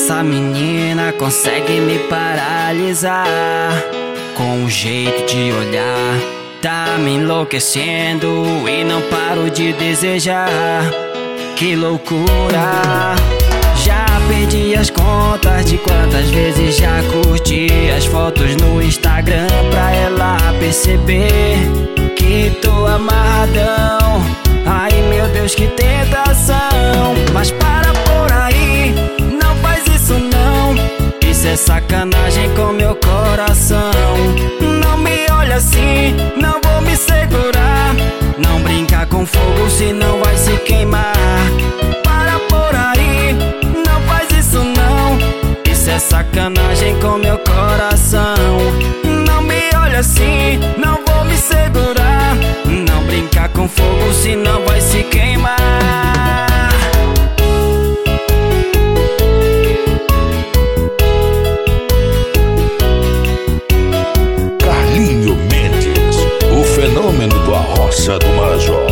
Essa menina consegue me paralisar com um jeito de olhar, tá me enlouquecendo e não paro de desejar. Que loucura! Já perdi as contas de quantas vezes já curti as fotos no Instagram pra ela perceber que tô amarradão. Ai meu Deus, que tentação! Mas para por aí, não faz isso não. Isso é sacanagem com meu coração. Não me olha assim, não vou me segurar. Não brinca com fogo, senão vai se queimar. Para por aí, não faz isso não. Isso é sacanagem com meu coração. Não me olha assim, não vou me segurar. Não brinca com fogo, senão vai se queimar. Carlinho Mendes, o fenômeno do Arrocha do Marajó.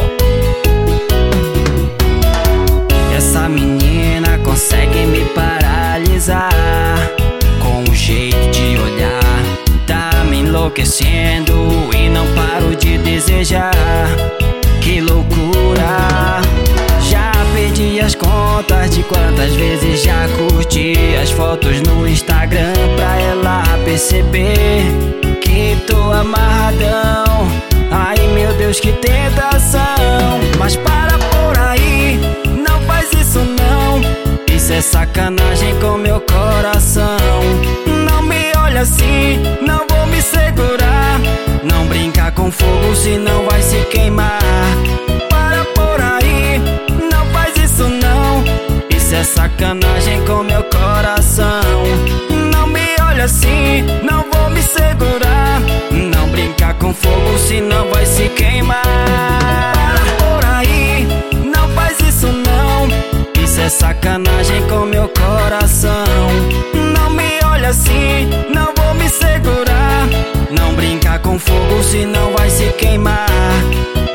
Essa menina consegue me paralisar com um jeito de olhar, tá me enlouquecendo e não paro de desejar. Que loucura! Já perdi as contas de quantas vezes já curti as fotos no Instagram pra ela perceber que tô amarradão. Ai meu Deus, que tentação! Mas para por aí, não faz isso não. Isso é sacanagem com meu coração. Não me olha assim, não vou me segurar. Não brinca com fogo, senão vai se queimar. Para por aí, não faz isso não. Isso é sacanagem com meu coração. Não me olha assim, não vou me segurar. Não brinca com fogo, senão vai se queimar. Para por aí, não faz isso não. Isso é sacanagem com meu coração. Não me olha assim, não vou me segurar. Não brinca com fogo, senão vai se queimar.